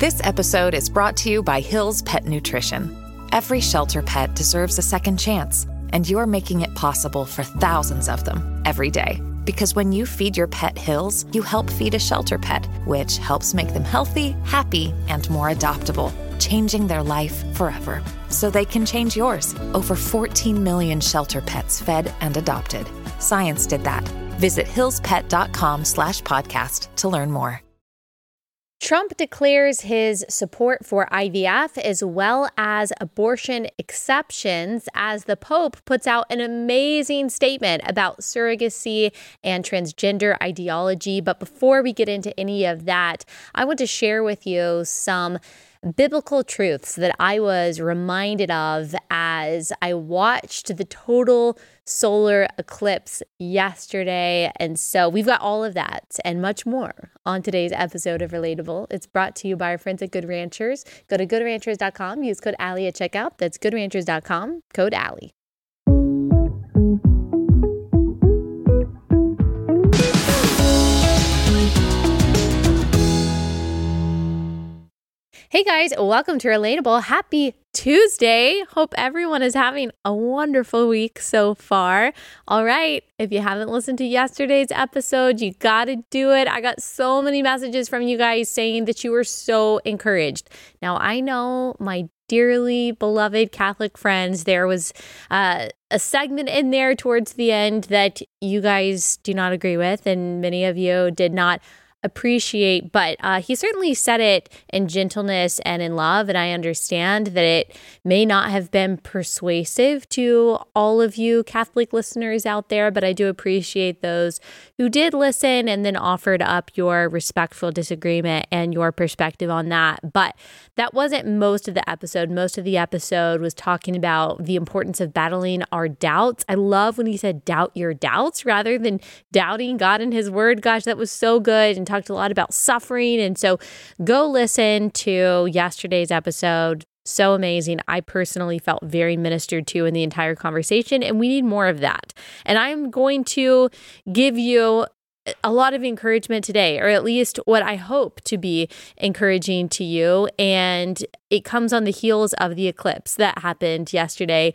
This episode is brought to you by Hill's Pet Nutrition. Every shelter pet deserves a second chance, and you're making it possible for thousands of them every day. Because when you feed your pet Hill's, you help feed a shelter pet, which helps make them healthy, happy, and more adoptable, changing their life forever. So they can change yours. Over 14 million shelter pets fed and adopted. Science did that. Visit hillspet.com/podcast to learn more. Trump declares his support for IVF as well as abortion exceptions as the Pope puts out an amazing statement about surrogacy and transgender ideology. But before we get into any of that, I want to share with you some biblical truths that I was reminded of as I watched the total solar eclipse yesterday. And so we've got all of that and much more on today's episode of Relatable. It's brought to you by our friends at Good Ranchers. Go to goodranchers.com, use code Allie at checkout. That's goodranchers.com, code Allie. Hey guys, welcome to Relatable. Happy Tuesday. Hope everyone is having a wonderful week so far. All right, if you haven't listened to yesterday's episode, you got to do it. I got so many messages from you guys saying that you were so encouraged. Now, I know my dearly beloved Catholic friends, there was a segment in there towards the end that you guys do not agree with, and many of you did not appreciate, but he certainly said it in gentleness and in love, and I understand that it may not have been persuasive to all of you Catholic listeners out there, but I do appreciate those who did listen and then offered up your respectful disagreement and your perspective on that. But that wasn't most of the episode. Most of the episode was talking about the importance of battling our doubts. I love when he said doubt your doubts rather than doubting God and his word. Gosh, that was so good, and talked a lot about suffering. And so go listen to yesterday's episode. So amazing. I personally felt very ministered to in the entire conversation, and we need more of that. And I'm going to give you a lot of encouragement today, or at least what I hope to be encouraging to you. And it comes on the heels of the eclipse that happened yesterday.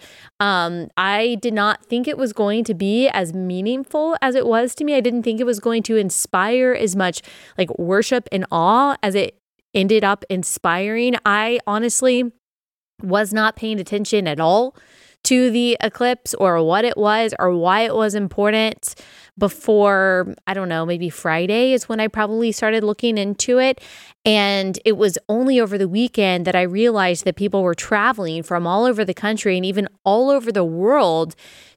I did not think it was going to be as meaningful as it was to me. I didn't think it was going to inspire as much like worship and awe as it ended up inspiring. I honestly was not paying attention at all to the eclipse or what it was or why it was important before, I don't know, maybe Friday is when I probably started looking into it. And it was only over the weekend that I realized that people were traveling from all over the country and even all over the world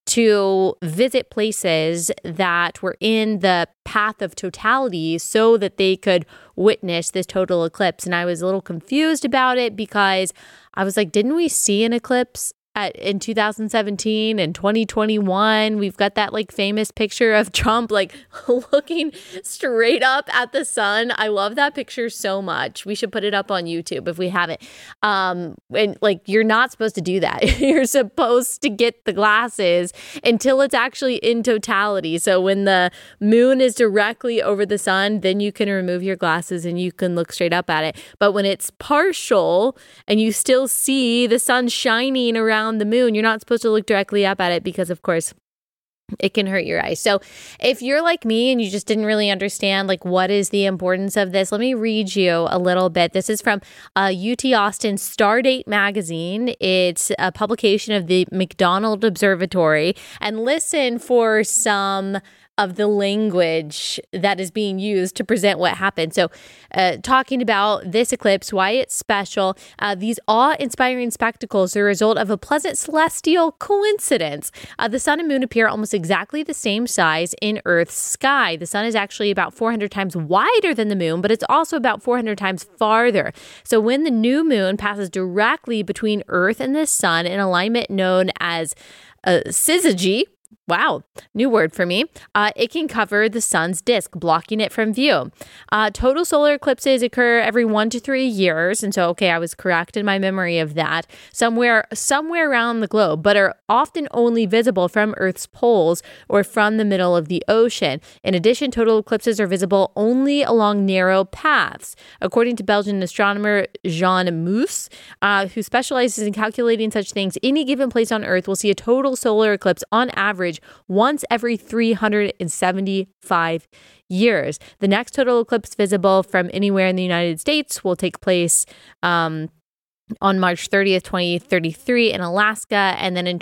to visit places that were in the path of totality so that they could witness this total eclipse. And I was a little confused about it because I was like, didn't we see an eclipse in 2017 and 2021? We've got that like famous picture of Trump like looking straight up at the sun. I love that picture so much. We should put it up on YouTube if we haven't. And like, you're not supposed to do that. You're supposed to get the glasses until it's actually in totality. So when the moon is directly over the sun, then you can remove your glasses and you can look straight up at it. But when it's partial and you still see the sun shining around the moon, you're not supposed to look directly up at it because, of course, it can hurt your eyes. So if you're like me and you just didn't really understand like what is the importance of this, let me read you a little bit. This is from UT Austin Stardate magazine. It's a publication of the McDonald Observatory. And listen for some of the language that is being used to present what happened. So talking about this eclipse, why it's special, these awe-inspiring spectacles are the result of a pleasant celestial coincidence. The sun and moon appear almost exactly the same size in Earth's sky. The sun is actually about 400 times wider than the moon, but it's also about 400 times farther. So when the new moon passes directly between Earth and the sun in alignment known as syzygy, Wow, new word for me. It can cover the sun's disk, blocking it from view. Total solar eclipses occur every 1 to 3 years. And so, okay, I was correct in my memory of that. Somewhere around the globe, but are often only visible from Earth's poles or from the middle of the ocean. In addition, total eclipses are visible only along narrow paths. According to Belgian astronomer Jean Moos, who specializes in calculating such things, any given place on Earth will see a total solar eclipse on average once every 375 years. The next total eclipse visible from anywhere in the United States will take place on March 30th, 2033 in Alaska. And then in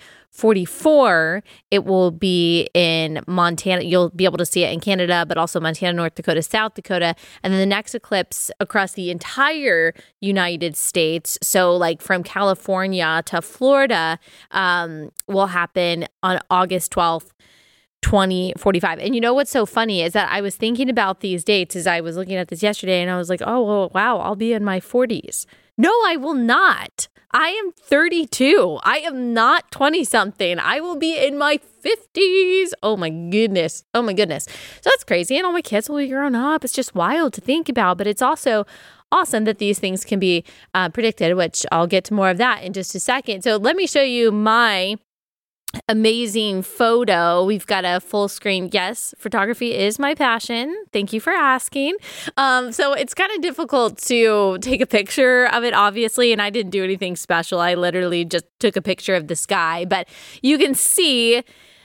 2044, it will be in Montana. You'll be able to see it in Canada, but also Montana, North Dakota, South Dakota. And then the next eclipse across the entire United States, so like from California to Florida, will happen on August 12th. 2045. And you know what's so funny is that I was thinking about these dates as I was looking at this yesterday, and I was like, oh, well, wow, I'll be in my 40s. No, I will not. I am 32. I am not 20-something. I will be in my 50s. Oh my goodness. So that's crazy. And all my kids will be grown up. It's just wild to think about. But it's also awesome that these things can be predicted, which I'll get to more of that in just a second. So let me show you my amazing photo. We've got a full screen. Yes, photography is my passion. Thank you for asking. So it's kind of difficult to take a picture of it, obviously, and I didn't do anything special. I literally just took a picture of the sky, but you can see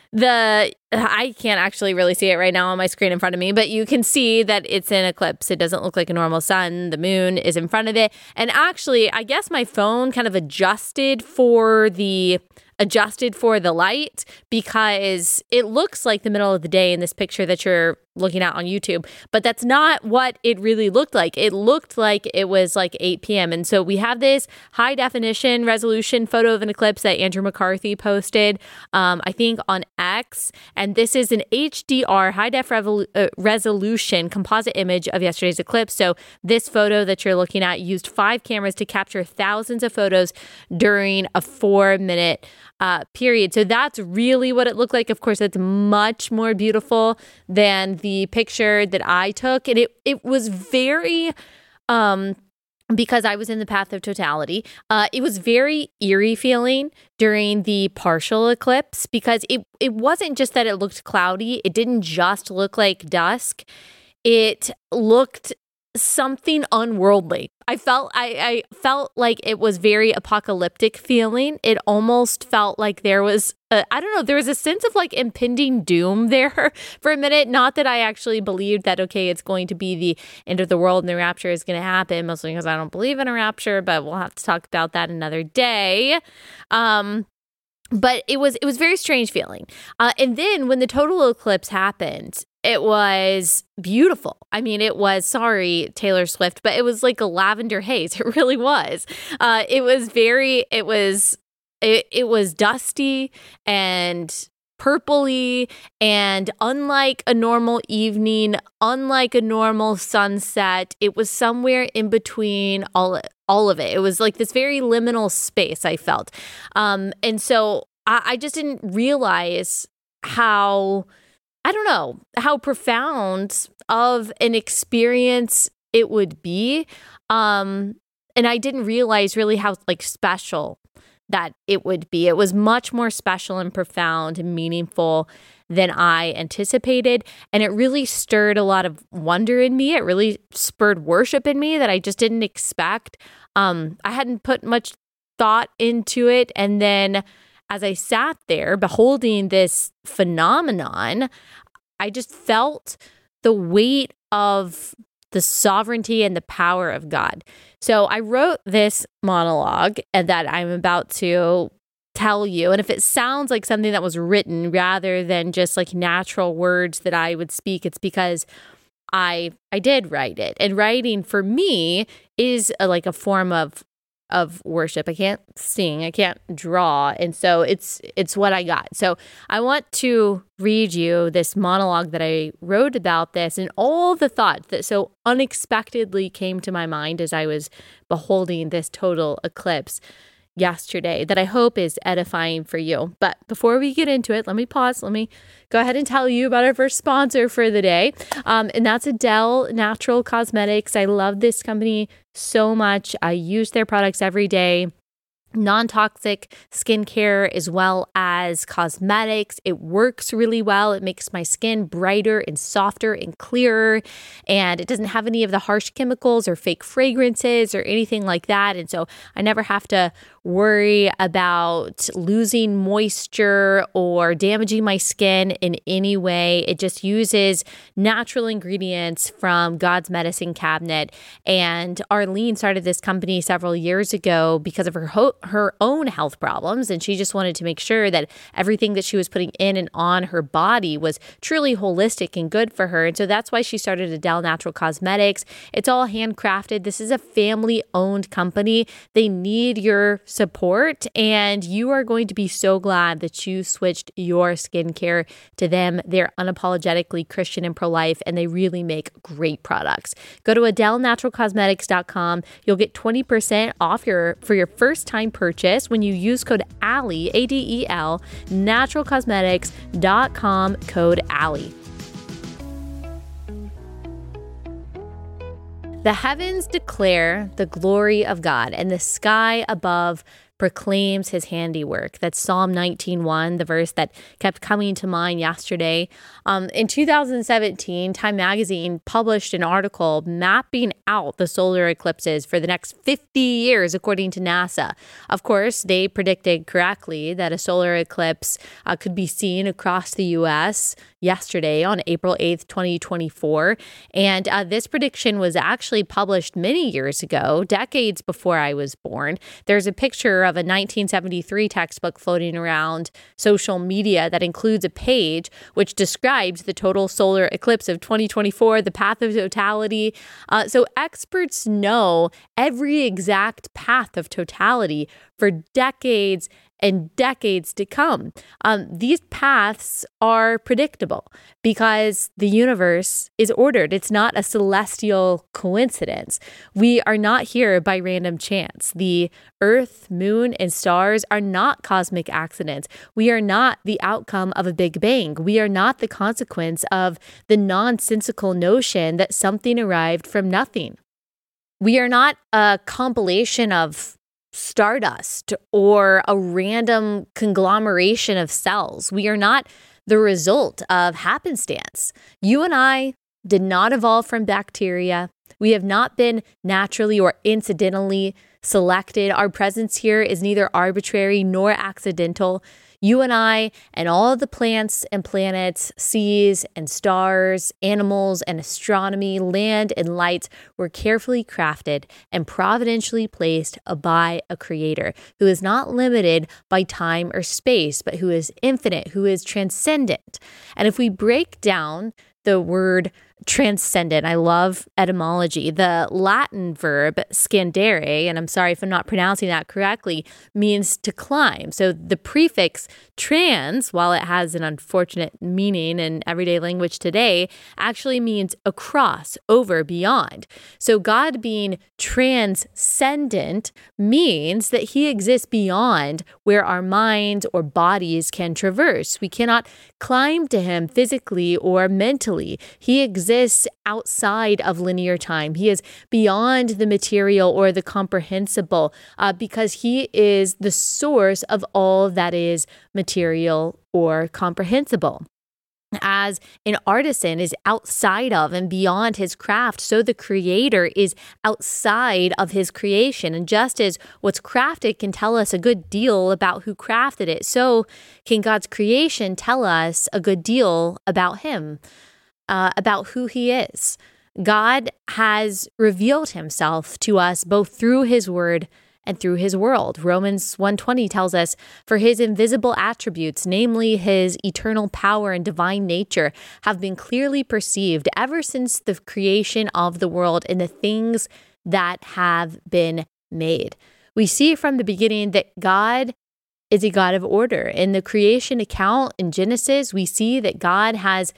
I can't actually really see it right now on my screen in front of me, but you can see that it's an eclipse. It doesn't look like a normal sun. The moon is in front of it. And actually, I guess my phone kind of adjusted for the light because it looks like the middle of the day in this picture that you're looking at on YouTube, but that's not what it really looked like. It looked like it was like 8 p.m. And so we have this high definition resolution photo of an eclipse that Andrew McCarthy posted, I think on X. And this is an HDR high def resolution composite image of yesterday's eclipse. So this photo that you're looking at used 5 cameras to capture thousands of photos during a 4-minute period. So that's really what it looked like. Of course, it's much more beautiful than the picture that I took. And it was very, because I was in the path of totality, it was very eerie feeling during the partial eclipse because it wasn't just that it looked cloudy. It didn't just look like dusk. It looked something unworldly. I felt like it was very apocalyptic feeling. It almost felt like there was there was a sense of like impending doom there for a minute. Not that I actually believed that, okay, it's going to be the end of the world and the rapture is going to happen, mostly because I don't believe in a rapture, but we'll have to talk about that another day. But it was very strange feeling. And then when the total eclipse happened, it was beautiful. I mean, it was, sorry, Taylor Swift, but it was like a lavender haze. It really was. It was dusty and purpley, and unlike a normal evening, unlike a normal sunset, it was somewhere in between all of it. It was like this very liminal space, I felt. And so I just didn't realize how profound of an experience it would be. And I didn't realize really how like special that it would be. It was much more special and profound and meaningful than I anticipated. And it really stirred a lot of wonder in me. It really spurred worship in me that I just didn't expect. I hadn't put much thought into it. And then as I sat there beholding this phenomenon, I just felt the weight of the sovereignty and the power of God. So I wrote this monologue that I'm about to tell you. And if it sounds like something that was written rather than just like natural words that I would speak, it's because I did write it. And writing for me is like a form of worship. I can't sing, I can't draw. And so it's what I got. So I want to read you this monologue that I wrote about this and all the thoughts that so unexpectedly came to my mind as I was beholding this total eclipse. yesterday that I hope is edifying for you. But before we get into it, let me pause. Let me go ahead and tell you about our first sponsor for the day. And that's Adele Natural Cosmetics. I love this company so much. I use their products every day. Non-toxic skincare as well as cosmetics. It works really well. It makes my skin brighter and softer and clearer, and it doesn't have any of the harsh chemicals or fake fragrances or anything like that. And so I never have to worry about losing moisture or damaging my skin in any way. It just uses natural ingredients from God's medicine cabinet. And Arlene started this company several years ago because of her own health problems. And she just wanted to make sure that everything that she was putting in and on her body was truly holistic and good for her. And so that's why she started Adele Natural Cosmetics. It's all handcrafted. This is a family-owned company. They need your support, and you are going to be so glad that you switched your skincare to them. They're unapologetically Christian and pro-life, and they really make great products. Go to AdeleNaturalCosmetics.com. You'll get 20% off for your first time purchase when you use code Allie, ADEL, naturalcosmetics.com, code Allie. The heavens declare the glory of God, and the sky above proclaims his handiwork. That's Psalm 19:1, the verse that kept coming to mind yesterday. In 2017, Time Magazine published an article mapping out the solar eclipses for the next 50 years, according to NASA. Of course, they predicted correctly that a solar eclipse could be seen across the U.S. yesterday on April 8th, 2024. And this prediction was actually published many years ago, decades before I was born. There's a picture of a 1973 textbook floating around social media that includes a page which describes the total solar eclipse of 2024, the path of totality. So experts know every exact path of totality for decades and decades to come. These paths are predictable because the universe is ordered. It's not a celestial coincidence. We are not here by random chance. The Earth, moon, and stars are not cosmic accidents. We are not the outcome of a Big Bang. We are not the consequence of the nonsensical notion that something arrived from nothing. We are not a compilation of stardust or a random conglomeration of cells. We are not the result of happenstance. You and I did not evolve from bacteria. We have not been naturally or incidentally selected. Our presence here is neither arbitrary nor accidental. You and I and all of the plants and planets, seas and stars, animals and astronomy, land and lights were carefully crafted and providentially placed by a creator who is not limited by time or space, but who is infinite, who is transcendent. And if we break down the word transcendent, I love etymology. The Latin verb scandere, and I'm sorry if I'm not pronouncing that correctly, means to climb. So the prefix trans, while it has an unfortunate meaning in everyday language today, actually means across, over, beyond. So God being transcendent means that he exists beyond where our minds or bodies can traverse. We cannot climb to him physically or mentally. He exists outside of linear time. He is beyond the material or the comprehensible because he is the source of all that is material or comprehensible. As an artisan is outside of and beyond his craft, so the creator is outside of his creation. And just as what's crafted can tell us a good deal about who crafted it, so can God's creation tell us a good deal about him, about who he is. God has revealed himself to us both through his word and through his world. Romans 1:20 tells us, for his invisible attributes, namely his eternal power and divine nature, have been clearly perceived ever since the creation of the world in the things that have been made. We see from the beginning that God is a God of order. In the creation account in Genesis, we see that God has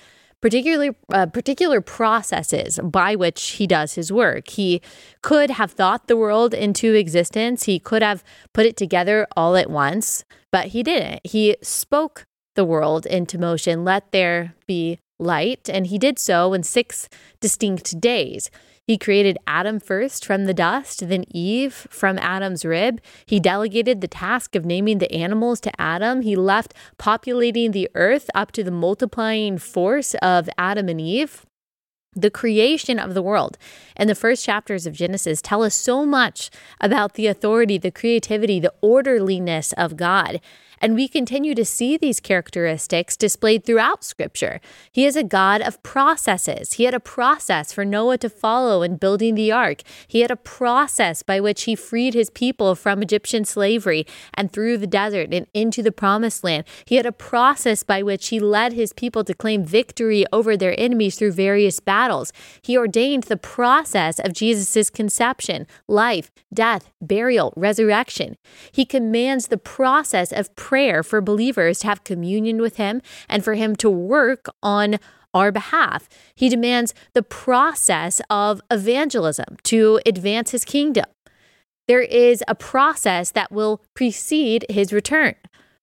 particular processes by which he does his work. He could have thought the world into existence. He could have put it together all at once, but he didn't. He spoke the world into motion. Let there be light. And he did so in 6 distinct days. He created Adam first from the dust, then Eve from Adam's rib. He delegated the task of naming the animals to Adam. He left populating the earth up to the multiplying force of Adam and Eve. The creation of the world and the first chapters of Genesis tell us so much about the authority, the creativity, the orderliness of God. And we continue to see these characteristics displayed throughout Scripture. He is a God of processes. He had a process for Noah to follow in building the ark. He had a process by which he freed his people from Egyptian slavery and through the desert and into the promised land. He had a process by which he led his people to claim victory over their enemies through various battles. He ordained the process of Jesus' conception, life, death, burial, resurrection. He commands the process of prayer for believers to have communion with him and for him to work on our behalf. He demands the process of evangelism to advance his kingdom. There is a process that will precede his return.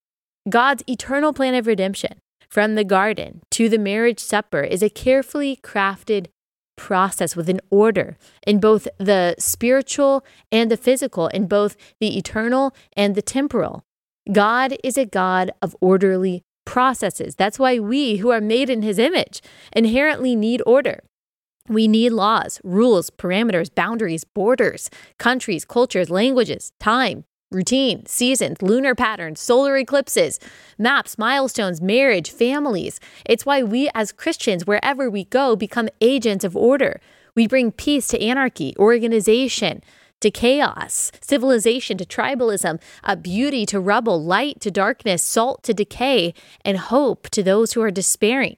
God's eternal plan of redemption, from the garden to the marriage supper, is a carefully crafted process with an order in both the spiritual and the physical, in both the eternal and the temporal. God is a God of orderly processes. That's why we, who are made in his image, inherently need order. We need laws, rules, parameters, boundaries, borders, countries, cultures, languages, time, routine, seasons, lunar patterns, solar eclipses, maps, milestones, marriage, families. It's why we as Christians, wherever we go, become agents of order. We bring peace to anarchy, organization to chaos, civilization to tribalism, beauty to rubble, light to darkness, salt to decay, and hope to those who are despairing.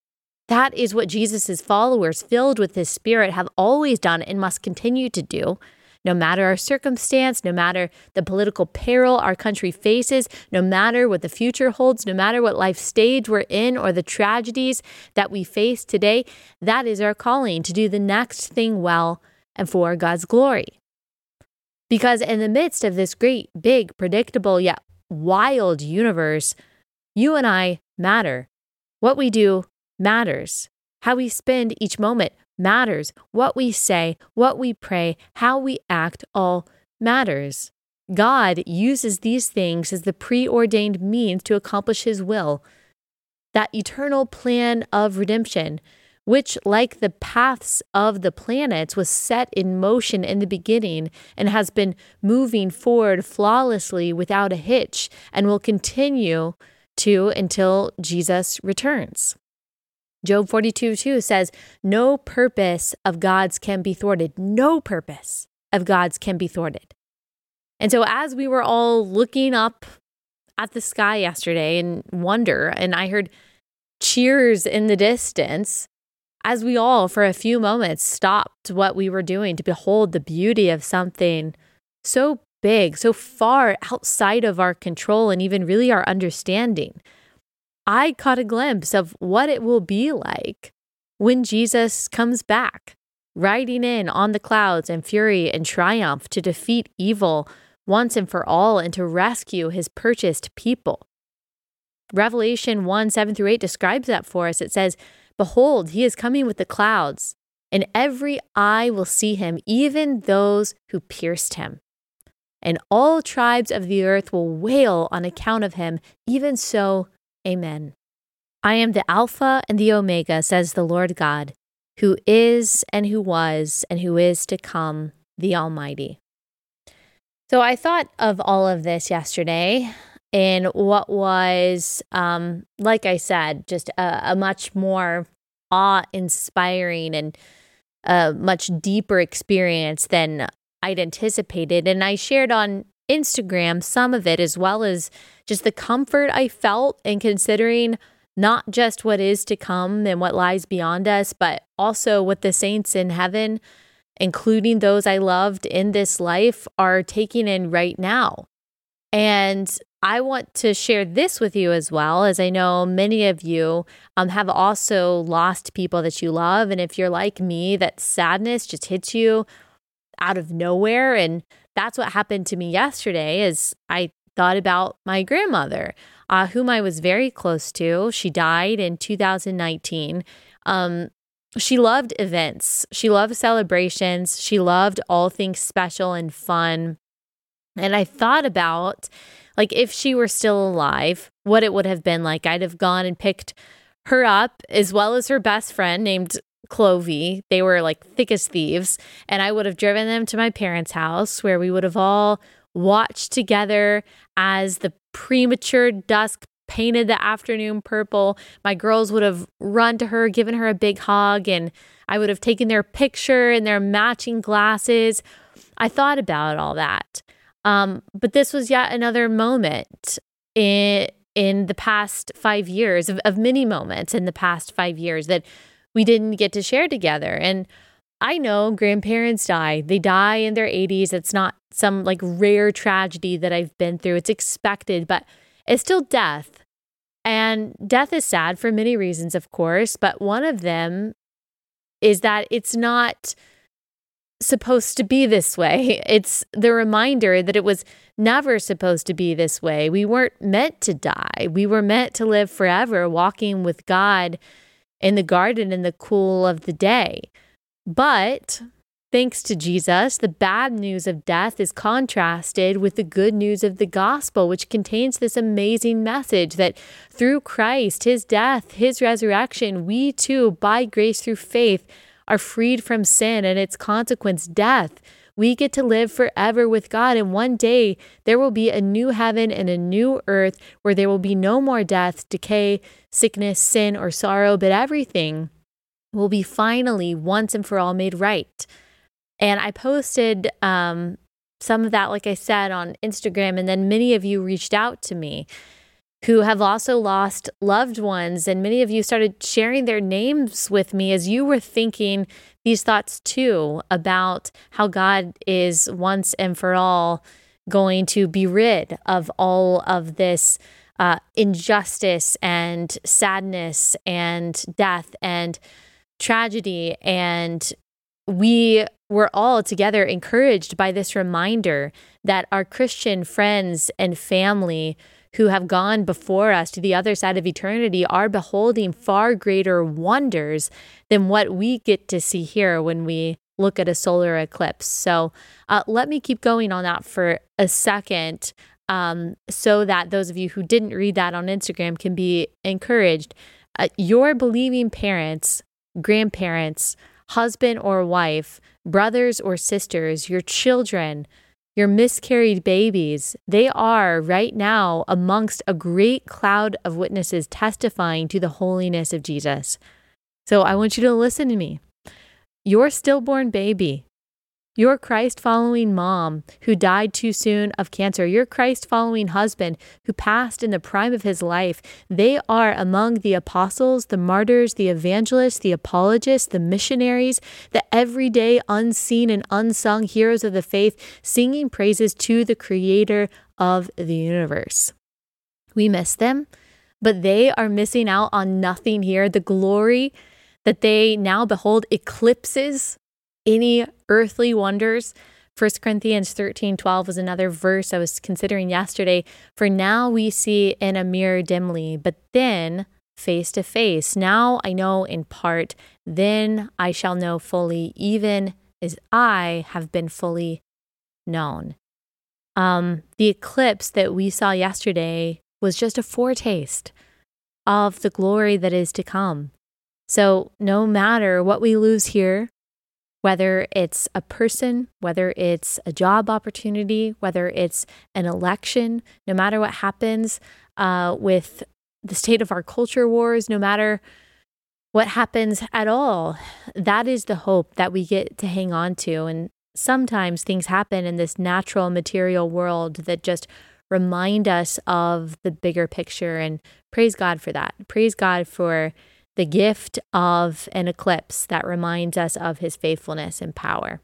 That is what Jesus' followers, filled with his Spirit, have always done and must continue to do. No matter our circumstance, no matter the political peril our country faces, no matter what the future holds, no matter what life stage we're in or the tragedies that we face today, that is our calling, to do the next thing well and for God's glory. Because in the midst of this great, big, predictable, yet wild universe, you and I matter. What we do matters. How we spend each moment matters. What we say, what we pray, how we act, all matters. God uses these things as the preordained means to accomplish his will. That eternal plan of redemption, which, like the paths of the planets, was set in motion in the beginning and has been moving forward flawlessly without a hitch and will continue to until Jesus returns. Job 42:2 says, no purpose of God's can be thwarted. No purpose of God's can be thwarted. And so as we were all looking up at the sky yesterday in wonder, and I heard cheers in the distance, as we all, for a few moments, stopped what we were doing to behold the beauty of something so big, so far outside of our control and even really our understanding, I caught a glimpse of what it will be like when Jesus comes back, riding in on the clouds in fury and triumph to defeat evil once and for all and to rescue his purchased people. Revelation 1:7-8 describes that for us. It says, behold, he is coming with the clouds, and every eye will see him, even those who pierced him. And all tribes of the earth will wail on account of him. Even so, amen. I am the Alpha and the Omega, says the Lord God, who is and who was and who is to come, the Almighty. So I thought of all of this yesterday in what was, like I said, just a much more awe-inspiring and a much deeper experience than I'd anticipated. And I shared on Instagram some of it, as well as just the comfort I felt in considering not just what is to come and what lies beyond us, but also what the saints in heaven, including those I loved in this life, are taking in right now. And I want to share this with you as well, as I know many of you have also lost people that you love. And if you're like me, that sadness just hits you out of nowhere. And that's what happened to me yesterday as I thought about my grandmother, whom I was very close to. She died in 2019. She loved events. She loved celebrations. She loved all things special and fun. And I thought about, like, if she were still alive, what it would have been like. I'd have gone and picked her up as well as her best friend named Clovey. They were like thick as thieves. And I would have driven them to my parents' house where we would have all watched together as the premature dusk painted the afternoon purple. My girls would have run to her, given her a big hug, and I would have taken their picture in their matching glasses. I thought about all that. But this was yet another moment in the past 5 years of many moments in the past 5 years that we didn't get to share together. And I know grandparents die. They die in their 80s. It's not some like rare tragedy that I've been through. It's expected, but it's still death. And death is sad for many reasons, of course, but one of them is that it's not supposed to be this way. It's the reminder that it was never supposed to be this way. We weren't meant to die. We were meant to live forever, walking with God in the garden in the cool of the day. But thanks to Jesus, the bad news of death is contrasted with the good news of the gospel, which contains this amazing message that through Christ, his death, his resurrection, we too, by grace through faith, are freed from sin and its consequence, death. We get to live forever with God. And one day there will be a new heaven and a new earth where there will be no more death, decay, sickness, sin, or sorrow, but everything will be finally once and for all made right. And I posted some of that, like I said, on Instagram. And then many of you reached out to me who have also lost loved ones. And many of you started sharing their names with me as you were thinking these thoughts too about how God is once and for all going to be rid of all of this injustice and sadness and death and tragedy. And we were all together encouraged by this reminder that our Christian friends and family who have gone before us to the other side of eternity are beholding far greater wonders than what we get to see here when we look at a solar eclipse. So let me keep going on that for a second so that those of you who didn't read that on Instagram can be encouraged. Your believing parents, grandparents, husband or wife, brothers or sisters, your children, your miscarried babies, they are right now amongst a great cloud of witnesses testifying to the holiness of Jesus. So I want you to listen to me. Your stillborn baby, your Christ-following mom who died too soon of cancer, your Christ-following husband who passed in the prime of his life, they are among the apostles, the martyrs, the evangelists, the apologists, the missionaries, the everyday unseen and unsung heroes of the faith, singing praises to the creator of the universe. We miss them, but they are missing out on nothing here. The glory that they now behold eclipses any earthly wonders. 1 Corinthians 13:12 was another verse I was considering yesterday. For now we see in a mirror dimly, but then face to face. Now I know in part, then I shall know fully, even as I have been fully known. The eclipse that we saw yesterday was just a foretaste of the glory that is to come. So no matter what we lose here, whether it's a person, whether it's a job opportunity, whether it's an election, no matter what happens with the state of our culture wars, no matter what happens at all, that is the hope that we get to hang on to. And sometimes things happen in this natural material world that just remind us of the bigger picture. And praise God for that. Praise God for the gift of an eclipse that reminds us of his faithfulness and power.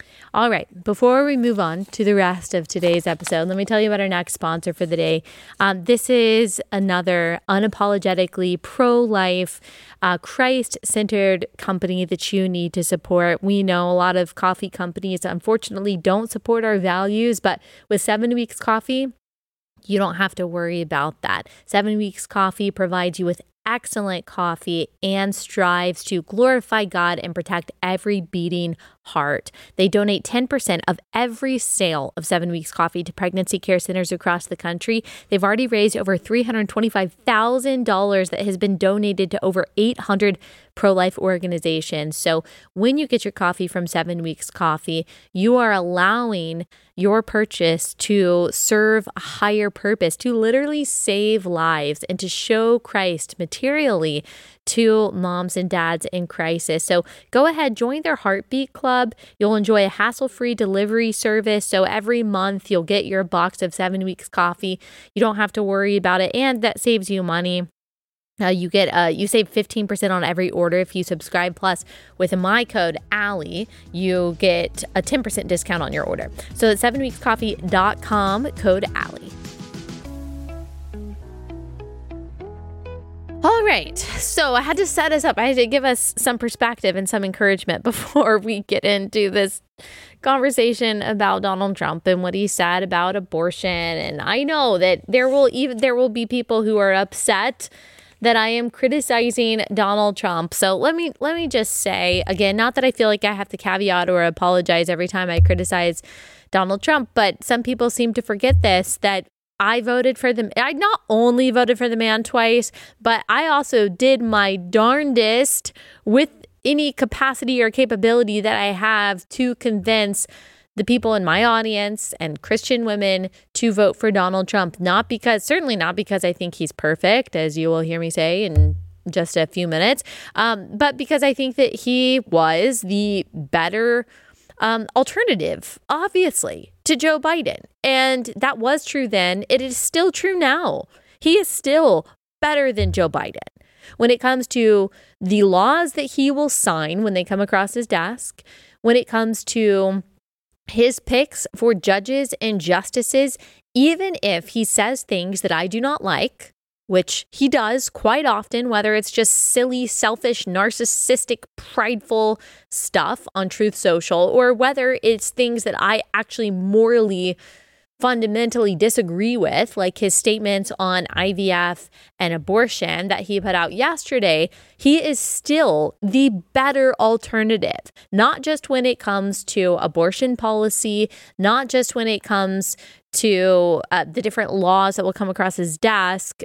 All right, before we move on to the rest of today's episode, let me tell you about our next sponsor for the day. This is another unapologetically pro-life, Christ-centered company that you need to support. We know a lot of coffee companies, unfortunately, don't support our values, but with 7 Weeks Coffee, you don't have to worry about that. 7 Weeks Coffee provides you with excellent coffee and strives to glorify God and protect every beating heart. They donate 10% of every sale of 7 Weeks Coffee to pregnancy care centers across the country. They've already raised over $325,000 that has been donated to over 800 pro-life organizations. So when you get your coffee from 7 Weeks Coffee, you are allowing your purchase to serve a higher purpose, to literally save lives and to show Christ materially to moms and dads in crisis. So go ahead, join their Heartbeat Club. You'll enjoy a hassle-free delivery service. So every month you'll get your box of 7 Weeks Coffee. You don't have to worry about it, and that saves you money. You save 15% on every order if you subscribe. Plus, with my code Allie, you get a 10% discount on your order. So at 7weekscoffee.com, code Allie. All right, so I had to set us up. I had to give us some perspective and some encouragement before we get into this conversation about Donald Trump and what he said about abortion. And I know that there will be people who are upset that I am criticizing Donald Trump. So let me just say again, not that I feel like I have to caveat or apologize every time I criticize Donald Trump, but some people seem to forget this, that I not only voted for the man twice, but I also did my darndest with any capacity or capability that I have to convince the people in my audience and Christian women to vote for Donald Trump. Certainly not because I think he's perfect, as you will hear me say in just a few minutes, but because I think that he was the better alternative, obviously, to Joe Biden. And that was true then. It is still true now. He is still better than Joe Biden when it comes to the laws that he will sign when they come across his desk, when it comes to his picks for judges and justices, even if he says things that I do not like, which he does quite often, whether it's just silly, selfish, narcissistic, prideful stuff on Truth Social, or whether it's things that I actually morally fundamentally disagree with, like his statements on IVF and abortion that he put out yesterday, he is still the better alternative, not just when it comes to abortion policy, not just when it comes to the different laws that will come across his desk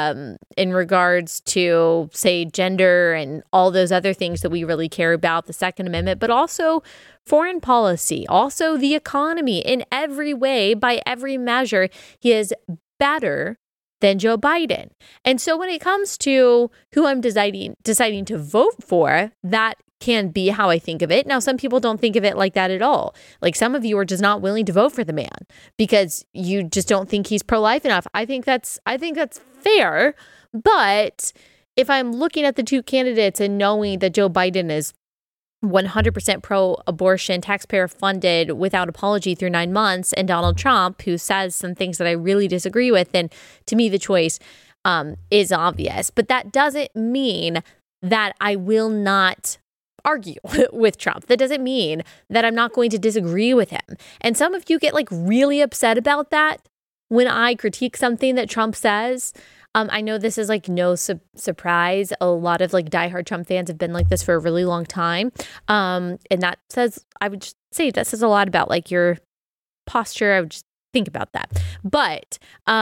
in regards to, say, gender and all those other things that we really care about, the Second Amendment, but also foreign policy, also the economy. In every way, by every measure, he is better than Joe Biden. And so when it comes to who I'm deciding to vote for, that can be how I think of it. Now, some people don't think of it like that at all. Like some of you are just not willing to vote for the man because you just don't think he's pro-life enough. I think that's fair. But if I'm looking at the two candidates and knowing that Joe Biden is 100% pro-abortion, taxpayer funded without apology through 9 months, and Donald Trump, who says some things that I really disagree with, then to me the choice is obvious. But that doesn't mean that I will not argue with Trump. That doesn't mean that I'm not going to disagree with him. And some of you get like really upset about that when I critique something that Trump says. I know this is like no surprise. A lot of like diehard Trump fans have been like this for a really long time. And I would just say that says a lot about like your posture. I would just think about that. But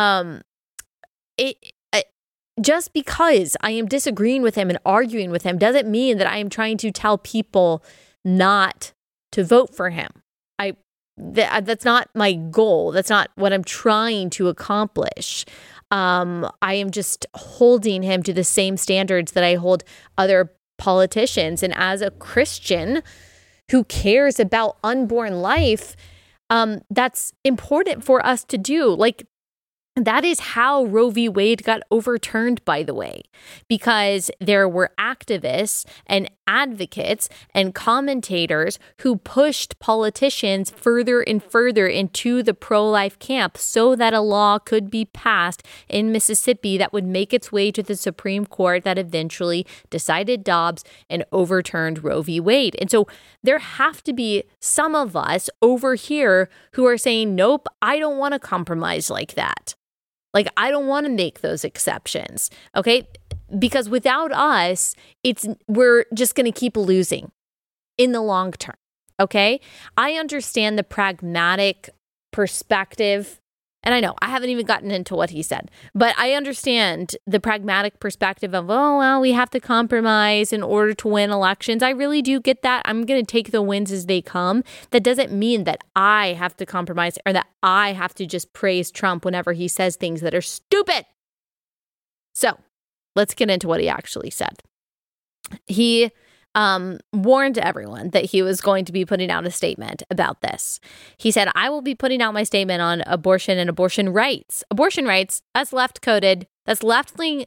just because I am disagreeing with him and arguing with him doesn't mean that I am trying to tell people not to vote for him. That's not my goal. That's not what I'm trying to accomplish. I am just holding him to the same standards that I hold other politicians. And as a Christian who cares about unborn life, that's important for us to do. Like, That is how Roe v. Wade got overturned, by the way, because there were activists and advocates and commentators who pushed politicians further and further into the pro-life camp so that a law could be passed in Mississippi that would make its way to the Supreme Court that eventually decided Dobbs and overturned Roe v. Wade. And so there have to be some of us over here who are saying, nope, I don't want to compromise like that. Like, I don't want to make those exceptions, okay? Because without us, we're just going to keep losing in the long term, okay? I understand the pragmatic perspective, and I know I haven't even gotten into what he said, but I understand the pragmatic perspective of, oh, well, we have to compromise in order to win elections. I really do get that. I'm going to take the wins as they come. That doesn't mean that I have to compromise or that I have to just praise Trump whenever he says things that are stupid. So let's get into what he actually said. He warned everyone that he was going to be putting out a statement about this. He said, I will be putting out my statement on abortion and abortion rights. Abortion rights, that's left-coded. That's left-wing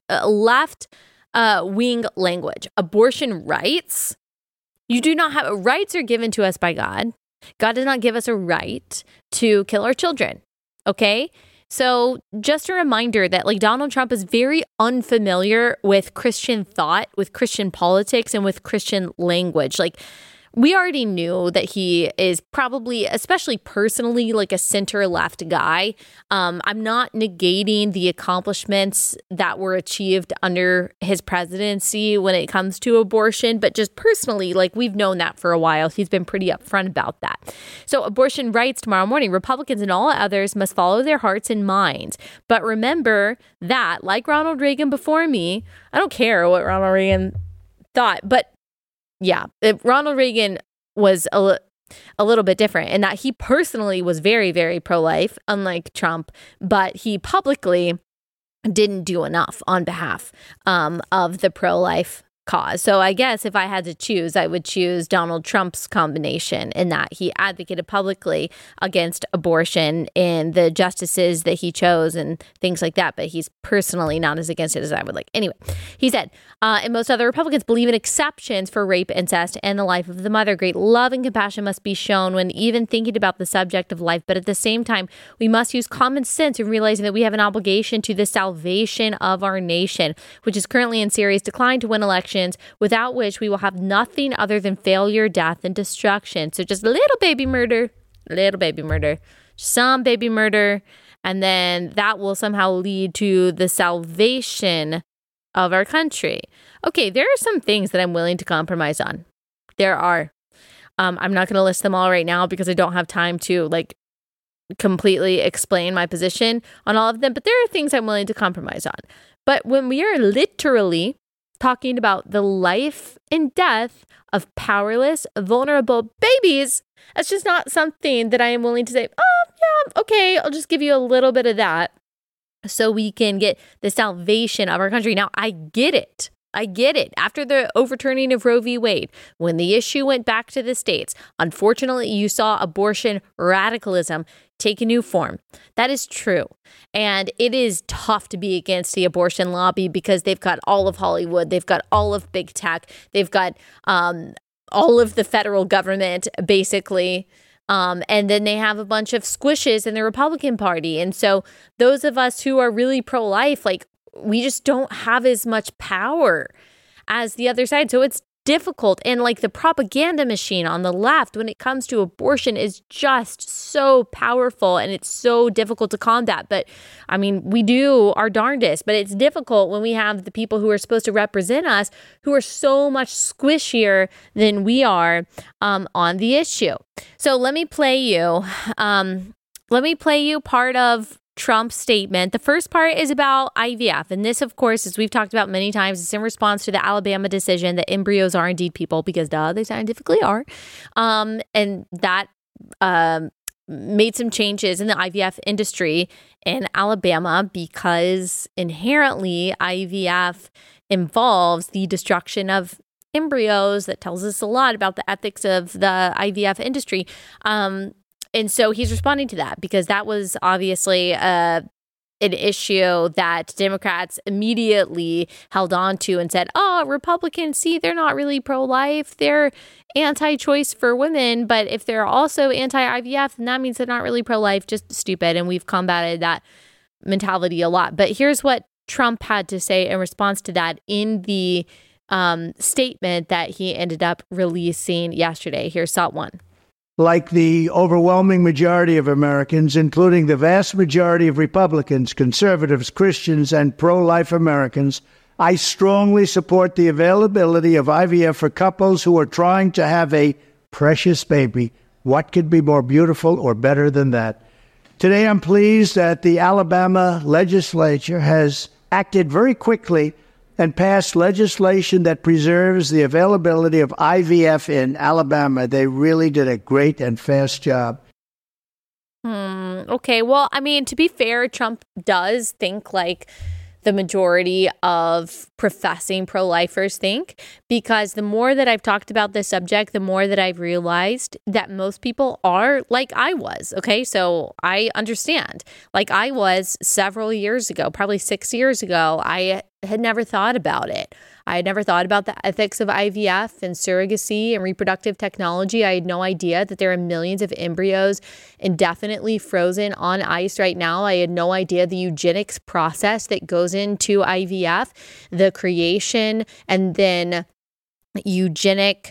language. Abortion rights, you do not have, rights are given to us by God. God does not give us a right to kill our children, okay? So just a reminder that like Donald Trump is very unfamiliar with Christian thought, with Christian politics, and with Christian language. Like we already knew that he is probably, especially personally, like a center-left guy. I'm not negating the accomplishments that were achieved under his presidency when it comes to abortion, but just personally, like we've known that for a while. He's been pretty upfront about that. So abortion rights tomorrow morning, Republicans and all others must follow their hearts and minds. But remember that, like Ronald Reagan before me, I don't care what Ronald Reagan thought, but yeah, Ronald Reagan was a little bit different in that he personally was very, very pro-life, unlike Trump, but he publicly didn't do enough on behalf of the pro-life cause. So I guess if I had to choose, I would choose Donald Trump's combination in that he advocated publicly against abortion and the justices that he chose and things like that. But he's personally not as against it as I would like. Anyway, he said, and most other Republicans believe in exceptions for rape, incest, and the life of the mother. Great love and compassion must be shown when even thinking about the subject of life. But at the same time, we must use common sense in realizing that we have an obligation to the salvation of our nation, which is currently in serious decline, to win elections, without which we will have nothing other than failure, death, and destruction. So just a little baby murder, some baby murder, and then that will somehow lead to the salvation of our country. Okay, there are some things that I'm willing to compromise on. There are. I'm not going to list them all right now because I don't have time to like completely explain my position on all of them, but there are things I'm willing to compromise on. But when we are literally talking about the life and death of powerless, vulnerable babies, that's just not something that I am willing to say, oh, yeah, okay, I'll just give you a little bit of that so we can get the salvation of our country. Now, I get it. After the overturning of Roe v. Wade, when the issue went back to the states, unfortunately, you saw abortion radicalism take a new form. That is true. And it is tough to be against the abortion lobby because they've got all of Hollywood. They've got all of big tech. They've got all of the federal government, basically. And then they have a bunch of squishes in the Republican Party. And so those of us who are really pro-life, like, we just don't have as much power as the other side. So it's difficult. And like the propaganda machine on the left when it comes to abortion is just so powerful and it's so difficult to combat. But I mean, we do our darndest, but it's difficult when we have the people who are supposed to represent us who are so much squishier than we are on the issue. So let me play you part of Trump's statement. The first part is about IVF. And this, of course, as we've talked about many times, is in response to the Alabama decision that embryos are indeed people because, they scientifically are. And that made some changes in the IVF industry in Alabama because inherently IVF involves the destruction of embryos. That tells us a lot about the ethics of the IVF industry. And so he's responding to that because that was obviously a an issue that Democrats immediately held on to and said, oh, Republicans, see, they're not really pro-life. They're anti-choice for women. But if they're also anti-IVF, then that means they're not really pro-life. Just stupid. And we've combated that mentality a lot. But here's what Trump had to say in response to that in the statement that he ended up releasing yesterday. Here's Sot 1. Like the overwhelming majority of Americans, including the vast majority of Republicans, conservatives, Christians, and pro-life Americans, I strongly support the availability of IVF for couples who are trying to have a precious baby. What could be more beautiful or better than that? Today, I'm pleased that the Alabama legislature has acted very quickly and passed legislation that preserves the availability of IVF in Alabama. They really did a great and fast job. Okay. Well, I mean, to be fair, Trump does think like the majority of professing pro-lifers think, because the more that I've talked about this subject, the more that I've realized that most people are like I was. Okay, so I understand. Like I was several years ago, probably 6 years ago, I had never thought about it. I had never thought about the ethics of IVF and surrogacy and reproductive technology. I had no idea that there are millions of embryos indefinitely frozen on ice right now. I had no idea the eugenics process that goes into IVF, the creation and then eugenic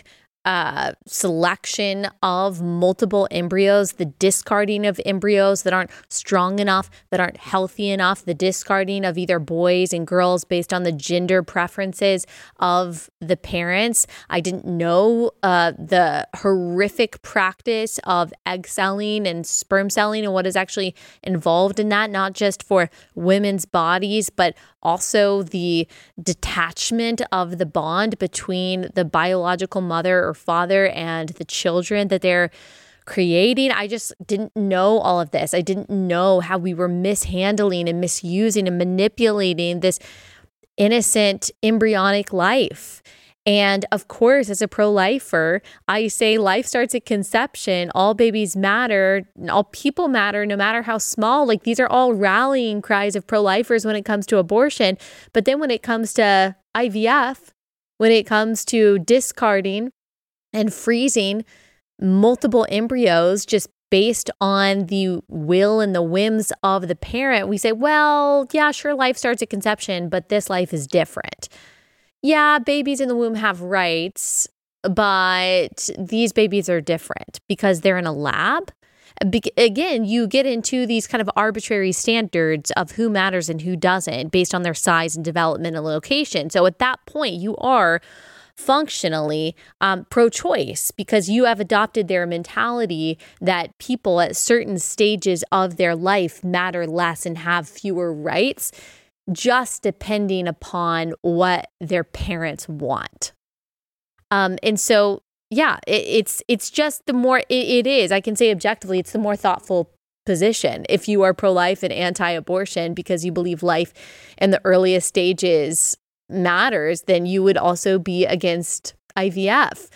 selection of multiple embryos, the discarding of embryos that aren't strong enough, that aren't healthy enough, the discarding of either boys and girls based on the gender preferences of the parents. I didn't know the horrific practice of egg selling and sperm selling and what is actually involved in that, not just for women's bodies, but also the detachment of the bond between the biological mother or father and the children that they're creating. I just didn't know all of this. I didn't know how we were mishandling and misusing and manipulating this innocent embryonic life. And of course, as a pro-lifer, I say life starts at conception. All babies matter. All people matter, no matter how small. Like these are all rallying cries of pro-lifers when it comes to abortion. But then when it comes to IVF, when it comes to discarding and freezing multiple embryos just based on the will and the whims of the parent, we say, well, yeah, sure, life starts at conception, but this life is different. Yeah, babies in the womb have rights, but these babies are different because they're in a lab. Again, you get into these kind of arbitrary standards of who matters and who doesn't based on their size and development and location. So at that point, you are functionally pro-choice because you have adopted their mentality that people at certain stages of their life matter less and have fewer rights, just depending upon what their parents want. And so, yeah, it's just the more it is, I can say objectively, it's the more thoughtful position. If you are pro-life and anti-abortion because you believe life in the earliest stages matters, then you would also be against IVF.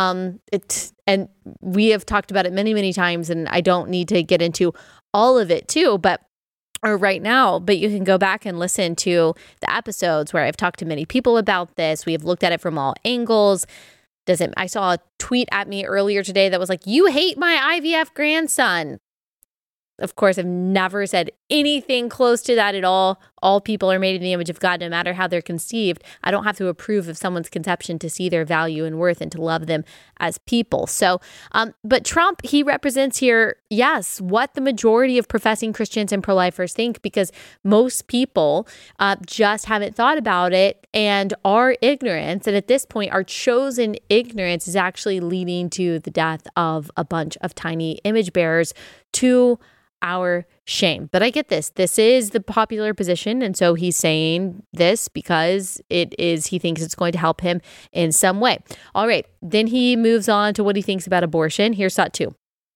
And we have talked about it many, many times, and I don't need to get into all of it too, but right now, but you can go back and listen to the episodes where I've talked to many people about this. We have looked at it from all angles. I saw a tweet at me earlier today that was like, you hate my IVF grandson. Of course, I've never said anything close to that at all. All people are made in the image of God, no matter how they're conceived. I don't have to approve of someone's conception to see their value and worth and to love them as people. So, but Trump, he represents here, yes, what the majority of professing Christians and pro-lifers think, because most people just haven't thought about it, and our ignorance, and at this point, our chosen ignorance is actually leading to the death of a bunch of tiny image bearers to our shame. But I get this. This is the popular position. And so he's saying this because he thinks it's going to help him in some way. All right. Then he moves on to what he thinks about abortion. Here's Sot 2.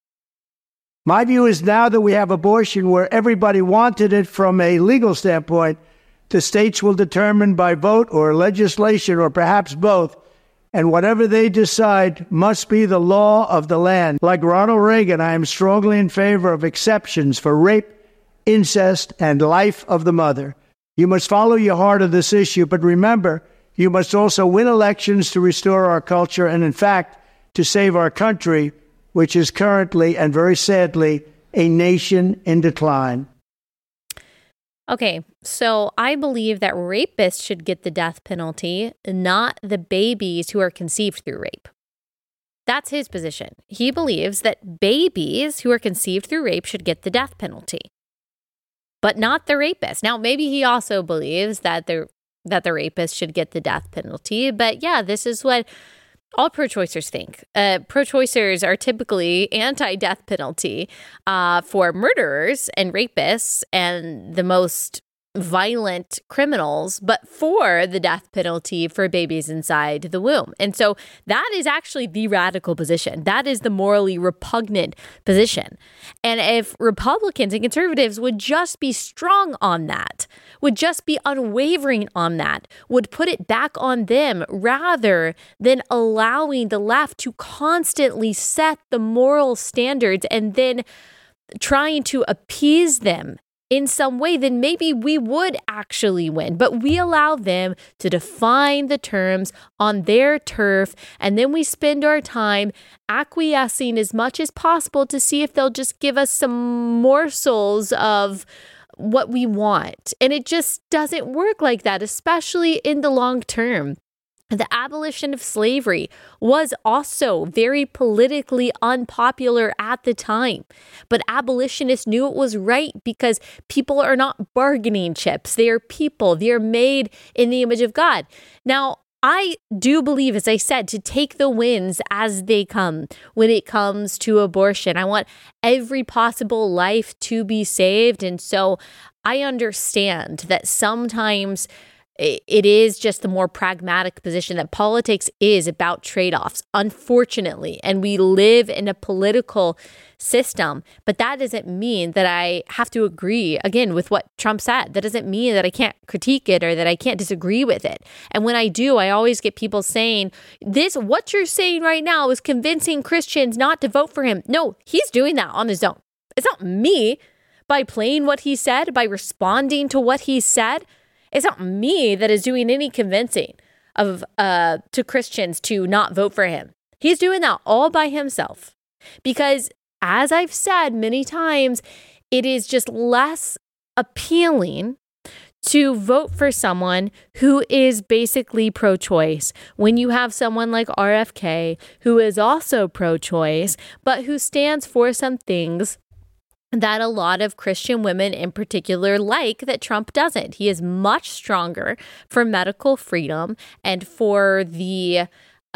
My view is now that we have abortion where everybody wanted it from a legal standpoint, the states will determine by vote or legislation or perhaps both, and whatever they decide must be the law of the land. Like Ronald Reagan, I am strongly in favor of exceptions for rape incest, and life of the mother. You must follow your heart on this issue, but remember, you must also win elections to restore our culture and, in fact, to save our country, which is currently, and very sadly, a nation in decline. Okay, so I believe that rapists should get the death penalty, not the babies who are conceived through rape. That's his position. He believes that babies who are conceived through rape should get the death penalty, but not the rapist. Now, maybe he also believes that the rapist should get the death penalty, but yeah, this is what all pro-choicers think. Pro-choicers are typically anti-death penalty for murderers and rapists and the most violent criminals, but for the death penalty for babies inside the womb. And so that is actually the radical position. That is the morally repugnant position. And if Republicans and conservatives would just be strong on that, would just be unwavering on that, would put it back on them rather than allowing the left to constantly set the moral standards and then trying to appease them in some way, then maybe we would actually win. But we allow them to define the terms on their turf, and then we spend our time acquiescing as much as possible to see if they'll just give us some morsels of what we want. And it just doesn't work like that, especially in the long term. The abolition of slavery was also very politically unpopular at the time, but abolitionists knew it was right because people are not bargaining chips. They are people. They are made in the image of God. Now, I do believe, as I said, to take the wins as they come when it comes to abortion. I want every possible life to be saved. And so I understand that sometimes it is just the more pragmatic position that politics is about trade-offs, unfortunately, and we live in a political system. But that doesn't mean that I have to agree, again, with what Trump said. That doesn't mean that I can't critique it or that I can't disagree with it. And when I do, I always get people saying, what you're saying right now is convincing Christians not to vote for him. No, he's doing that on his own. It's not me by playing what he said, by responding to what he said. It's not me that is doing any convincing of to Christians to not vote for him. He's doing that all by himself. Because as I've said many times, it is just less appealing to vote for someone who is basically pro-choice when you have someone like RFK who is also pro-choice, but who stands for some things that a lot of Christian women in particular like that Trump doesn't. He is much stronger for medical freedom and for the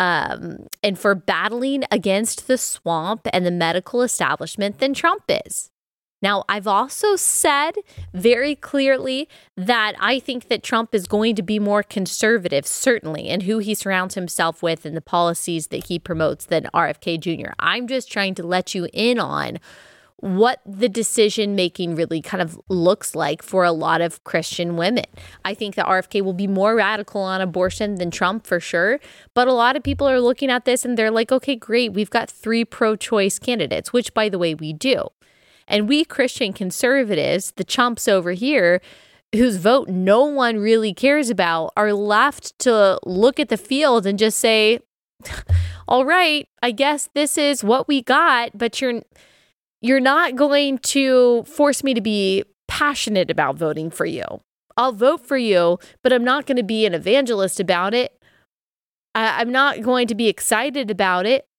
and for battling against the swamp and the medical establishment than Trump is. Now, I've also said very clearly that I think that Trump is going to be more conservative, certainly, in who he surrounds himself with and the policies that he promotes than RFK Jr. I'm just trying to let you in on what the decision making really kind of looks like for a lot of Christian women. I think that RFK will be more radical on abortion than Trump for sure. But a lot of people are looking at this and they're like, okay, great. We've got 3 pro-choice candidates, which by the way, we do. And we Christian conservatives, the chumps over here, whose vote no one really cares about, are left to look at the field and just say, all right, I guess this is what we got, but you're not going to force me to be passionate about voting for you. I'll vote for you, but I'm not going to be an evangelist about it. I'm not going to be excited about it.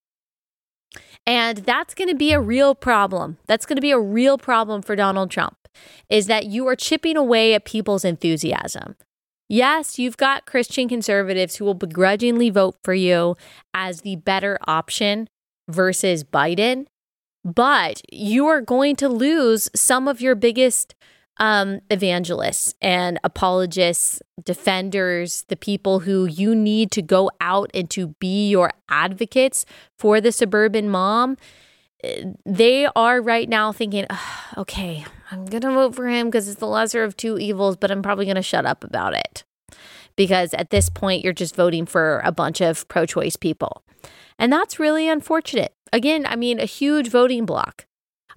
And that's going to be a real problem. That's going to be a real problem for Donald Trump, is that you are chipping away at people's enthusiasm. Yes, you've got Christian conservatives who will begrudgingly vote for you as the better option versus Biden. But you are going to lose some of your biggest evangelists and apologists, defenders, the people who you need to go out and to be your advocates for the suburban mom. They are right now thinking, okay, I'm going to vote for him because it's the lesser of 2 evils, but I'm probably going to shut up about it. Because at this point, you're just voting for a bunch of pro-choice people. And that's really unfortunate. Again, I mean, a huge voting block.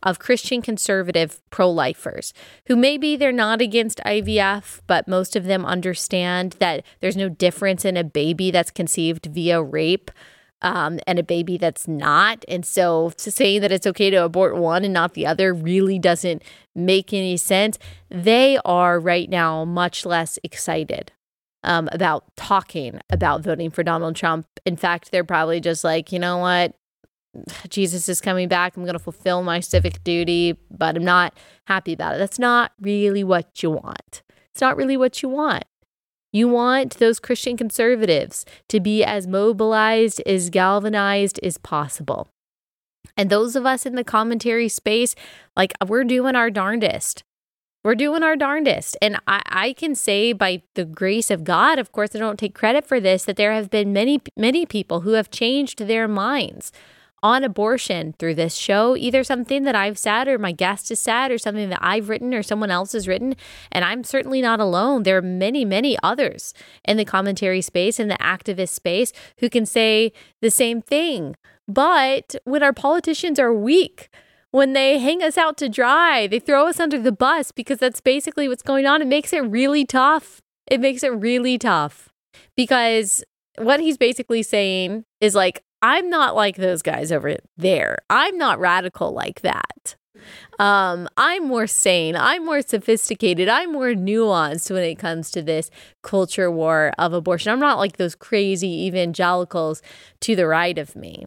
of Christian conservative pro-lifers who maybe they're not against IVF, but most of them understand that there's no difference in a baby that's conceived via rape and a baby that's not. And so to say that it's okay to abort one and not the other really doesn't make any sense. They are right now much less excited about talking about voting for Donald Trump. In fact, they're probably just like, you know what? Jesus is coming back. I'm going to fulfill my civic duty, but I'm not happy about it. That's not really what you want. It's not really what you want. You want those Christian conservatives to be as mobilized, as galvanized as possible. And those of us in the commentary space, like, we're doing our darndest. We're doing our darndest. And I can say by the grace of God, of course, I don't take credit for this, that there have been many, many people who have changed their minds on abortion through this show, either something that I've said or my guest has said or something that I've written or someone else has written. And I'm certainly not alone. There are many, many others in the commentary space, in the activist space, who can say the same thing. But when our politicians are weak, when they hang us out to dry, they throw us under the bus, because that's basically what's going on. It makes it really tough. It makes it really tough, because what he's basically saying is like, I'm not like those guys over there. I'm not radical like that. I'm more sane. I'm more sophisticated. I'm more nuanced when it comes to this culture war of abortion. I'm not like those crazy evangelicals to the right of me.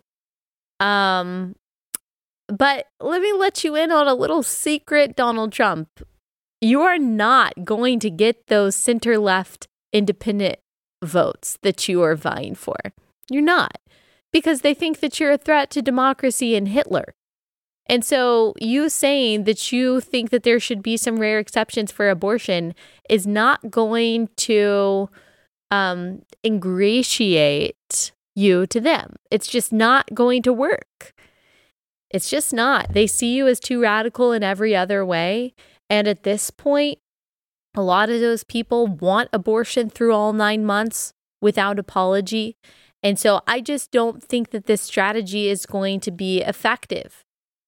But let me let you in on a little secret, Donald Trump. You are not going to get those center-left independent votes that you are vying for. You're not, because they think that you're a threat to democracy and Hitler. And so you saying that you think that there should be some rare exceptions for abortion is not going to ingratiate you to them. It's just not going to work. It's just not. They see you as too radical in every other way. And at this point, a lot of those people want abortion through all 9 months without apology. And so I just don't think that this strategy is going to be effective.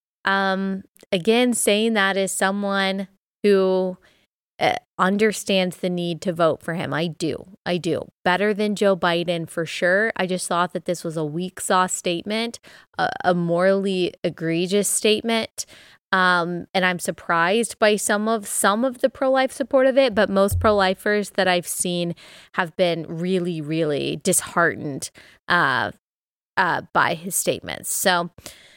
Again, saying that as someone who understands the need to vote for him. I do. Better than Joe Biden for sure. I just thought that this was a weak sauce statement, a morally egregious statement. And I'm surprised by some of the pro-life support of it, but most pro-lifers that I've seen have been really, really disheartened by his statements. So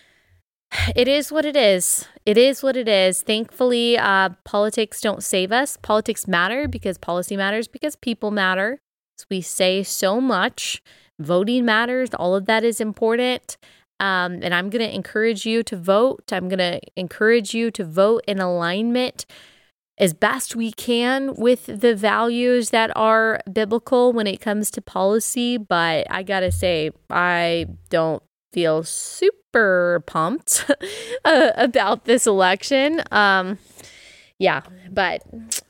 it is what it is. It is what it is. Thankfully, politics don't save us. Politics matter because policy matters, because people matter. As we say so much, voting matters. All of that is important. And I'm going to encourage you to vote. I'm going to encourage you to vote in alignment as best we can with the values that are biblical when it comes to policy. But I got to say, I don't feel super pumped about this election. Yeah, but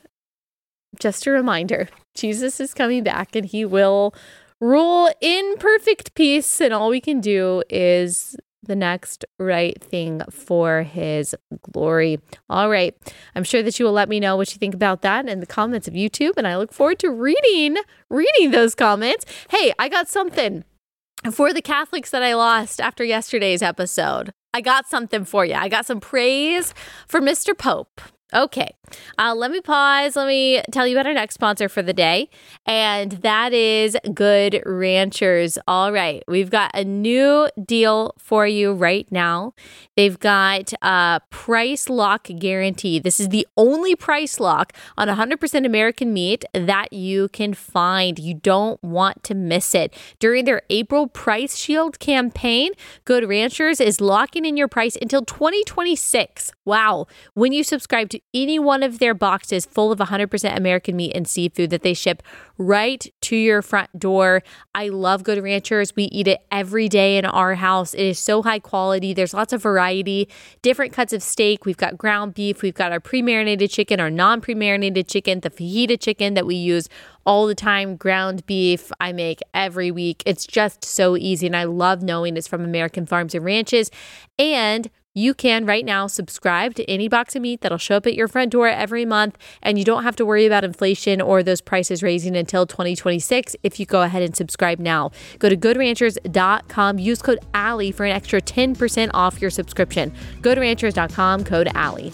just a reminder, Jesus is coming back and he will rule in perfect peace, and all we can do is the next right thing for his glory. All right. I'm sure that you will let me know what you think about that in the comments of YouTube, and I look forward to reading those comments. Hey, I got something for the Catholics that I lost after yesterday's episode. I got something for you. I got some praise for Mr. Pope. Okay, let me pause. Let me tell you about our next sponsor for the day, and that is Good Ranchers. All right, we've got a new deal for you right now. They've got a price lock guarantee. This is the only price lock on 100% American meat that you can find. You don't want to miss it. During their April Price Shield campaign, Good Ranchers is locking in your price until 2026. Wow. When you subscribe to any one of their boxes full of 100% American meat and seafood that they ship right to your front door. I love Good Ranchers. We eat it every day in our house. It is so high quality. There's lots of variety, different cuts of steak. We've got ground beef. We've got our pre-marinated chicken, our non-pre-marinated chicken, the fajita chicken that we use all the time, ground beef I make every week. It's just so easy, and I love knowing it's from American farms and ranches. And you can right now subscribe to any box of meat that'll show up at your front door every month, and you don't have to worry about inflation or those prices raising until 2026 if you go ahead and subscribe now. Go to goodranchers.com, use code Allie for an extra 10% off your subscription. Goodranchers.com, code Allie.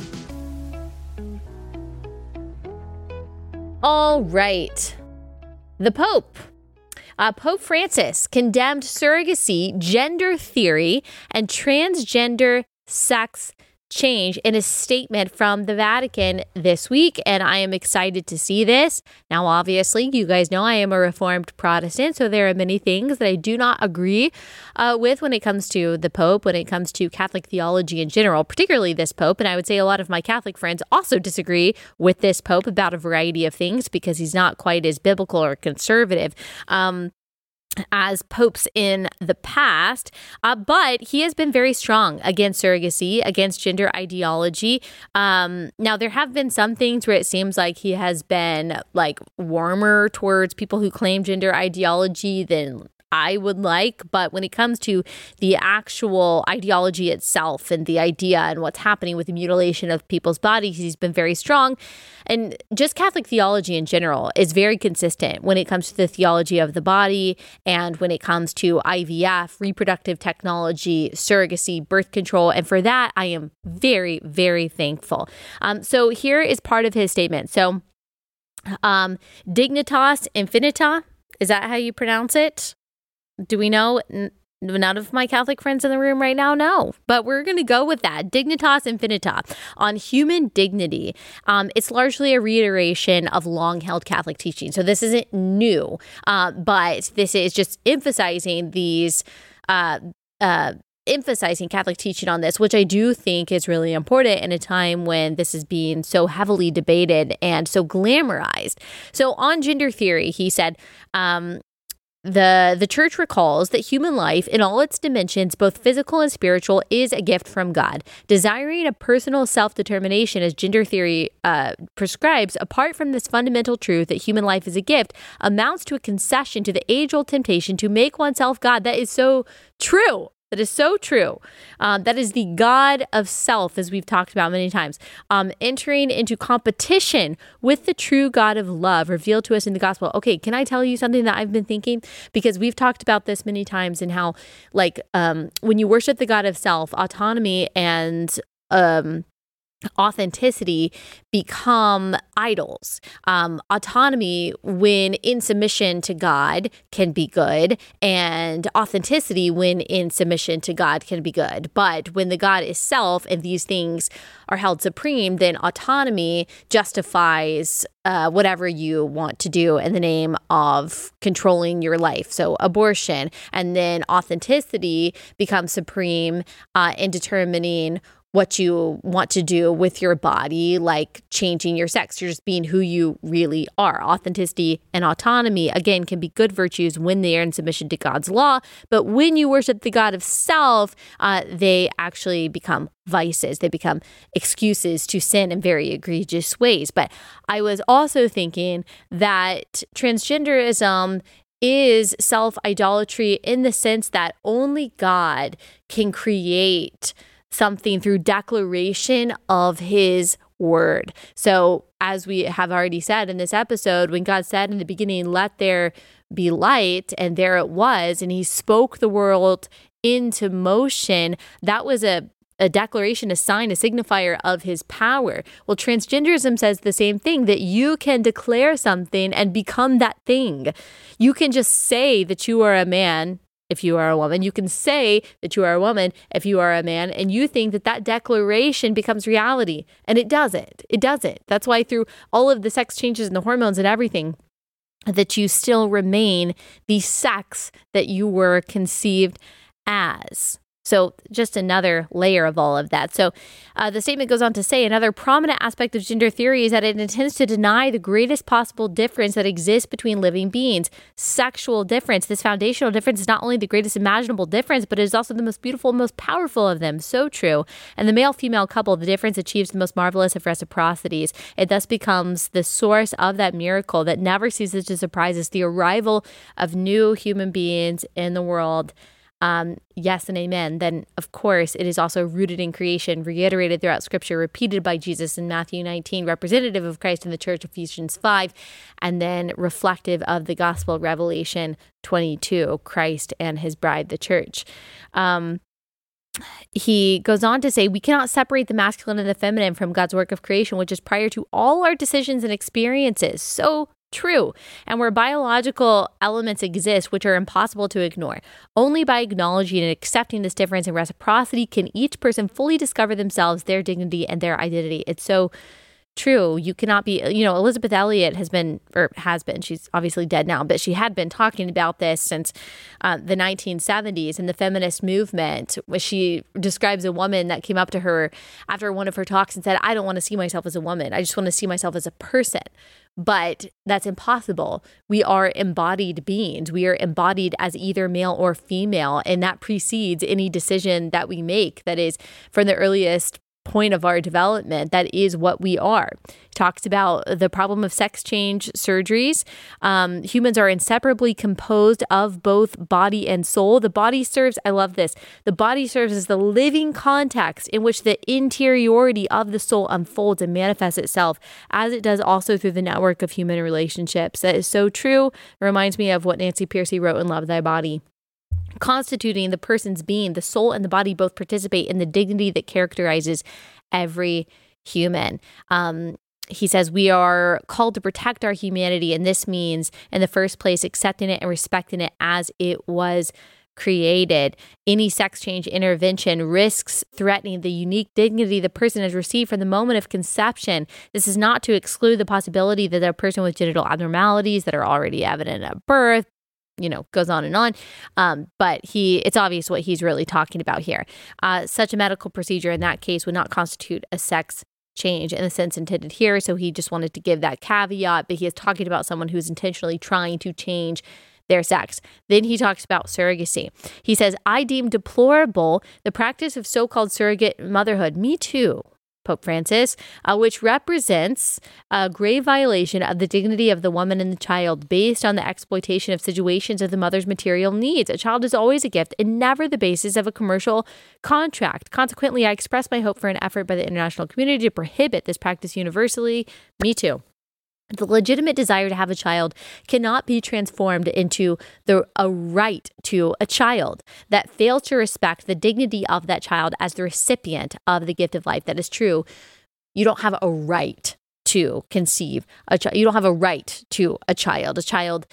All right. The Pope. Pope Francis condemned surrogacy, gender theory, and transgender sex change in a statement from the Vatican this week, and I am excited to see this. Now, obviously, you guys know I am a Reformed Protestant, so there are many things that I do not agree with when it comes to the Pope, when it comes to Catholic theology in general, particularly this Pope, and I would say a lot of my Catholic friends also disagree with this Pope about a variety of things because he's not quite as biblical or conservative as popes in the past, but he has been very strong against surrogacy, against gender ideology. Now, there have been some things where it seems like he has been like warmer towards people who claim gender ideology than I would like, but when it comes to the actual ideology itself and the idea and what's happening with the mutilation of people's bodies, he's been very strong. And just Catholic theology in general is very consistent when it comes to the theology of the body and when it comes to IVF, reproductive technology, surrogacy, birth control. And for that, I am very, very thankful. So here is part of his statement. So Dignitas Infinita, is that how you pronounce it? Do we know? None of my Catholic friends in the room right now know, but we're going to go with that. Dignitas Infinita on human dignity. It's largely a reiteration of long-held Catholic teaching. So this isn't new, but this is just emphasizing emphasizing Catholic teaching on this, which I do think is really important in a time when this is being so heavily debated and so glamorized. So on gender theory, he said, The church recalls that human life in all its dimensions, both physical and spiritual, is a gift from God. Desiring a personal self-determination, as gender theory prescribes, apart from this fundamental truth that human life is a gift, amounts to a concession to the age-old temptation to make oneself God. That is so true. That is so true. That is the God of self, as we've talked about many times, entering into competition with the true God of love revealed to us in the gospel. Okay, can I tell you something that I've been thinking? Because we've talked about this many times and how, like, when you worship the God of self, autonomy and authenticity become idols. Autonomy, when in submission to God, can be good, and authenticity, when in submission to God, can be good. But when the God is self and these things are held supreme, then autonomy justifies whatever you want to do in the name of controlling your life. So abortion, and then authenticity becomes supreme in determining what you want to do with your body, like changing your sex. You're just being who you really are. Authenticity and autonomy, again, can be good virtues when they are in submission to God's law. But when you worship the God of self, they actually become vices. They become excuses to sin in very egregious ways. But I was also thinking that transgenderism is self-idolatry in the sense that only God can create something through declaration of his word. So as we have already said in this episode, when God said in the beginning, let there be light, and there it was, and he spoke the world into motion, that was a declaration, a sign, a signifier of his power. Well, transgenderism says the same thing, that you can declare something and become that thing. You can just say that you are a man if you are a woman. You can say that you are a woman if you are a man, and you think that that declaration becomes reality. And it doesn't. It doesn't. That's why through all of the sex changes and the hormones and everything, that you still remain the sex that you were conceived as. So just another layer of all of that. So the statement goes on to say, another prominent aspect of gender theory is that it intends to deny the greatest possible difference that exists between living beings. Sexual difference. This foundational difference is not only the greatest imaginable difference, but it is also the most beautiful, most powerful of them. So true. And the male-female couple, the difference achieves the most marvelous of reciprocities. It thus becomes the source of that miracle that never ceases to surprise us, the arrival of new human beings in the world. yes and amen, then of course it is also rooted in creation, reiterated throughout Scripture, repeated by Jesus in Matthew 19, representative of Christ in the church, Ephesians 5, and then reflective of the gospel, Revelation 22, Christ and his bride, the church. He goes on to say, we cannot separate the masculine and the feminine from God's work of creation, which is prior to all our decisions and experiences. So true. And where biological elements exist, which are impossible to ignore. Only by acknowledging and accepting this difference and reciprocity can each person fully discover themselves, their dignity, and their identity. It's so true. You cannot be, Elizabeth Elliot has been, she's obviously dead now, but she had been talking about this since the 1970s in the feminist movement, where she describes a woman that came up to her after one of her talks and said, I don't want to see myself as a woman. I just want to see myself as a person. But that's impossible. We are embodied beings. We are embodied as either male or female, and that precedes any decision that we make. That is, from the earliest point of our development, that is what we are. He talks about the problem of sex change surgeries. Humans are inseparably composed of both body and soul. The body serves, I love this, the body serves as the living context in which the interiority of the soul unfolds and manifests itself, as it does also through the network of human relationships. That is so true. It reminds me of what Nancy Pearcey wrote in Love Thy Body. Constituting the person's being, the soul and the body both participate in the dignity that characterizes every human. He says we are called to protect our humanity, and this means, in the first place, accepting it and respecting it as it was created. Any sex change intervention risks threatening the unique dignity the person has received from the moment of conception. This is not to exclude the possibility that a person with genital abnormalities that are already evident at birth, goes on and on. But it's obvious what he's really talking about here. Such a medical procedure in that case would not constitute a sex change in the sense intended here. So he just wanted to give that caveat, but he is talking about someone who's intentionally trying to change their sex. Then he talks about surrogacy. He says, I deem deplorable the practice of so-called surrogate motherhood. Me too. Pope Francis, which represents a grave violation of the dignity of the woman and the child based on the exploitation of situations of the mother's material needs. A child is always a gift and never the basis of a commercial contract. Consequently, I express my hope for an effort by the international community to prohibit this practice universally. Me too. The legitimate desire to have a child cannot be transformed into a right to a child that fails to respect the dignity of that child as the recipient of the gift of life. That is true. You don't have a right to conceive a child. You don't have a right to a child. A child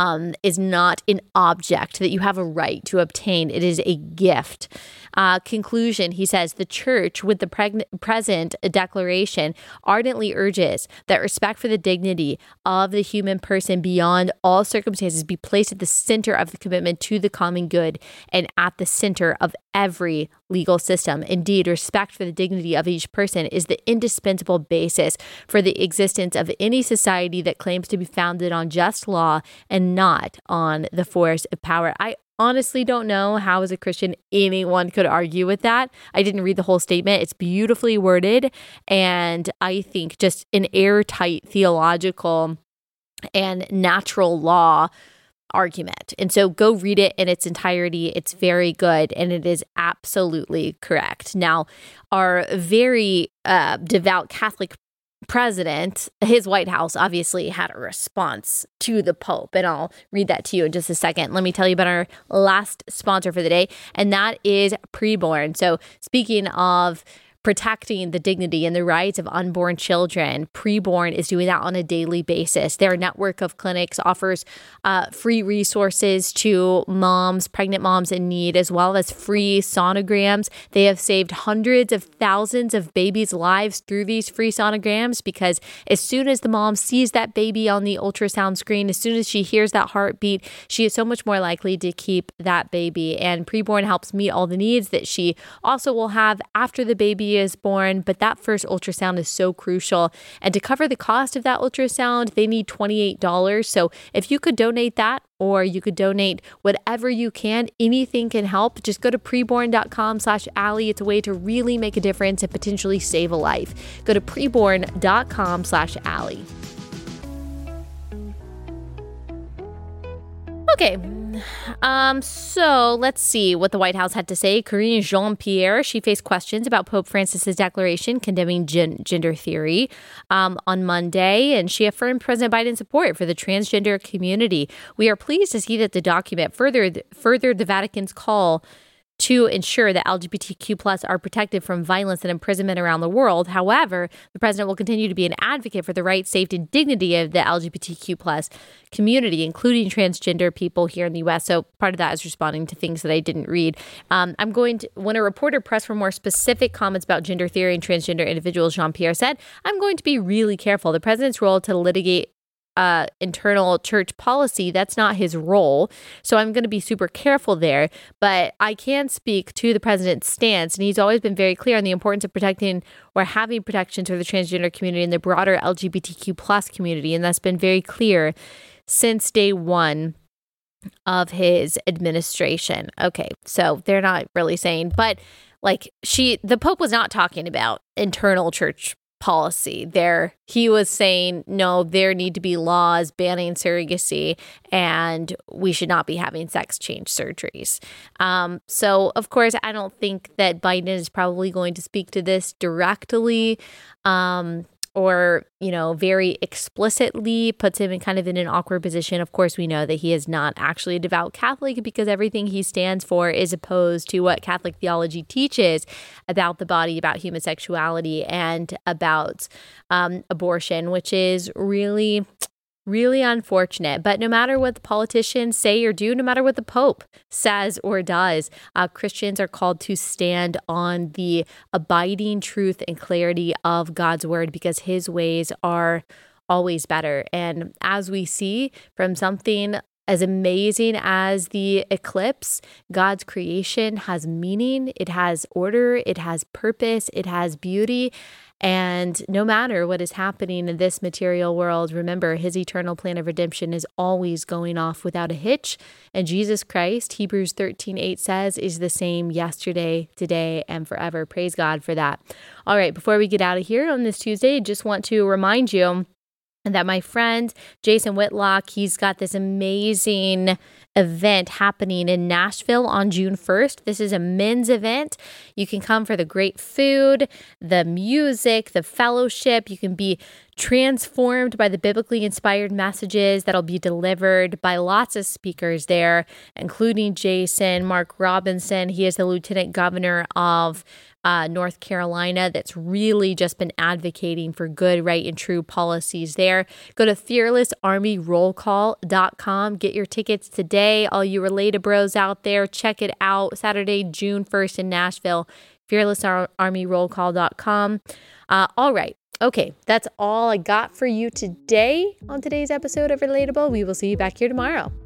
is not an object that you have a right to obtain. It is a gift. Conclusion, he says, the church with the present declaration ardently urges that respect for the dignity of the human person beyond all circumstances be placed at the center of the commitment to the common good and at the center of every legal system. Indeed, respect for the dignity of each person is the indispensable basis for the existence of any society that claims to be founded on just law and not on the force of power. I honestly don't know how, as a Christian, anyone could argue with that. I didn't read the whole statement. It's beautifully worded, and I think just an airtight theological and natural law argument. And so go read it in its entirety. It's very good, and it is absolutely correct. Now, our very devout Catholic president, his White House obviously had a response to the Pope, and I'll read that to you in just a second. Let me tell you about our last sponsor for the day, and that is Preborn. So speaking of protecting the dignity and the rights of unborn children, Preborn is doing that on a daily basis. Their network of clinics offers free resources to moms, pregnant moms in need, as well as free sonograms. They have saved hundreds of thousands of babies' lives through these free sonograms, because as soon as the mom sees that baby on the ultrasound screen, as soon as she hears that heartbeat, she is so much more likely to keep that baby. And Preborn helps meet all the needs that she also will have after the baby is born, but that first ultrasound is so crucial. And to cover the cost of that ultrasound, they need $28. So if you could donate that, or you could donate whatever you can, anything can help. Just go to preborn.com/Allie. It's a way to really make a difference and potentially save a life. Go to preborn.com/Allie. Okay, So let's see what the White House had to say. Karine Jean-Pierre, she faced questions about Pope Francis's declaration condemning gender theory on Monday, and she affirmed President Biden's support for the transgender community. We are pleased to see that the document furthered the Vatican's call to ensure that LGBTQ plus are protected from violence and imprisonment around the world. However, the president will continue to be an advocate for the rights, safety, and dignity of the LGBTQ plus community, including transgender people here in the U.S. So part of that is responding to things that I didn't read. When a reporter pressed for more specific comments about gender theory and transgender individuals, Jean-Pierre said, "I'm going to be really careful. The president's role to litigate internal church policy, that's not his role. So I'm going to be super careful there. But I can speak to the president's stance, and he's always been very clear on the importance of protecting or having protections for the transgender community and the broader LGBTQ plus community. And that's been very clear since day one of his administration." Okay, so they're not really saying, but the Pope was not talking about internal church policy there. He was saying, no, there need to be laws banning surrogacy, and we should not be having sex change surgeries. So, of course, I don't think that Biden is probably going to speak to this directly, or, very explicitly, puts him in kind of in an awkward position. Of course, we know that he is not actually a devout Catholic because everything he stands for is opposed to what Catholic theology teaches about the body, about homosexuality, and about abortion, which is really, really unfortunate. But no matter what the politicians say or do, no matter what the Pope says or does, Christians are called to stand on the abiding truth and clarity of God's word, because his ways are always better. And as we see from something as amazing as the eclipse, God's creation has meaning, it has order, it has purpose, it has beauty. And no matter what is happening in this material world, remember, his eternal plan of redemption is always going off without a hitch. And Jesus Christ, Hebrews 13:8 says, is the same yesterday, today, and forever. Praise God for that. All right, before we get out of here on this Tuesday, I just want to remind you that my friend Jason Whitlock, he's got this amazing event happening in Nashville on June 1st. This is a men's event. You can come for the great food, the music, the fellowship. You can be transformed by the biblically inspired messages that'll be delivered by lots of speakers there, including Jason, Mark Robinson. He is the Lieutenant Governor of North Carolina that's really just been advocating for good, right, and true policies there. Go to fearlessarmyrollcall.com. Get your tickets today. All you Relata bros out there, check it out. Saturday, June 1st in Nashville. fearlessarmyrollcall.com. All right. Okay, that's all I got for you today on today's episode of Relatable. We will see you back here tomorrow.